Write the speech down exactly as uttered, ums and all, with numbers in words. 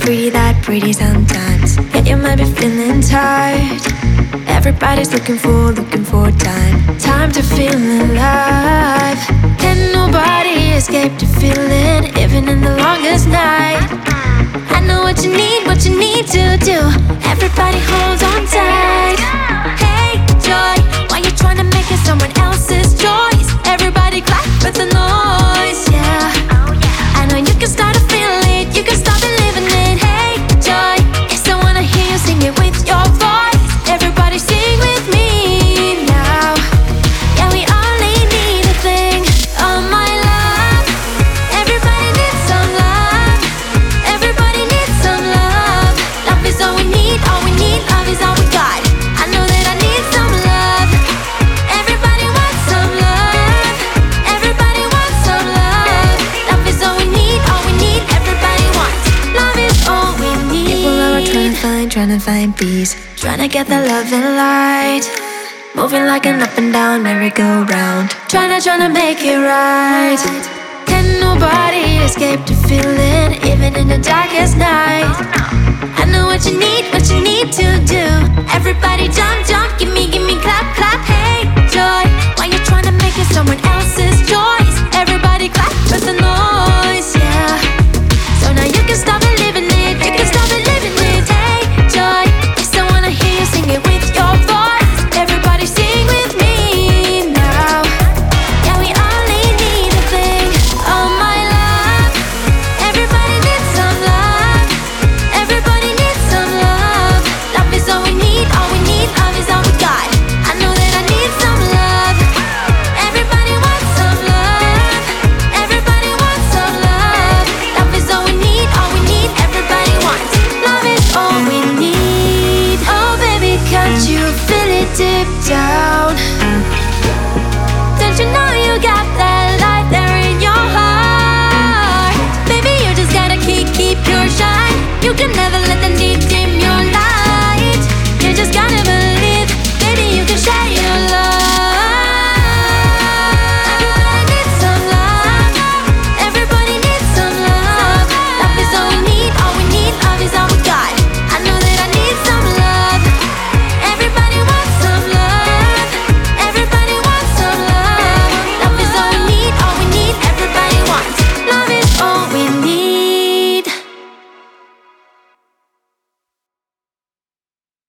pretty, that pretty sometimes. Yet you might be feeling tired. Everybody's looking for, looking for time. Time to feel alive. Can nobody escape the feeling, even in the longest night. I know what you need, what you need to do. Everybody hold on tight. Hey, joy, why you trying to make it someone else's choice? Everybody clap with the noise, yeah. I know you can start to feel it, you can start believing it. Hey, joy, yes, I wanna hear you sing it with your voice. Everybody sing with me now. Yeah, we only need a thing. Oh my love, everybody needs some love. Everybody needs some love. Love is all we need, all we need, love is all we got. I know that I need some love. Everybody wants some love. Everybody wants some love. Love is all we need, all we need, everybody wants. Love is all we need. People are trying to find, trying to find peace, trying to get the love and light. Moving like an up and down merry-go-round, trying to, trying to make it right. Can nobody escape the feeling, even in the darkest night. I know what you need, what you need to do. Everybody jump, jump, give me, give me clap, clap. Hey, joy, why you trying to make it someone else's choice? Everybody clap with the noise, yeah. So now you can stop believing it, you can stop believing it. Hey, joy, yes, I wanna hear you sing it with your voice. Everybody sing with me now. Yeah, we only need a thing. Oh my love, everybody needs some love. Everybody needs some love. Love is all we need, all we need, love is all we got. I know that I need some love. Everybody wants some love. Everybody wants some love. Love is all we need, all we need, everybody wants. Love is all we need. Oh baby, can't you feel it deep down? Don't you know you got that?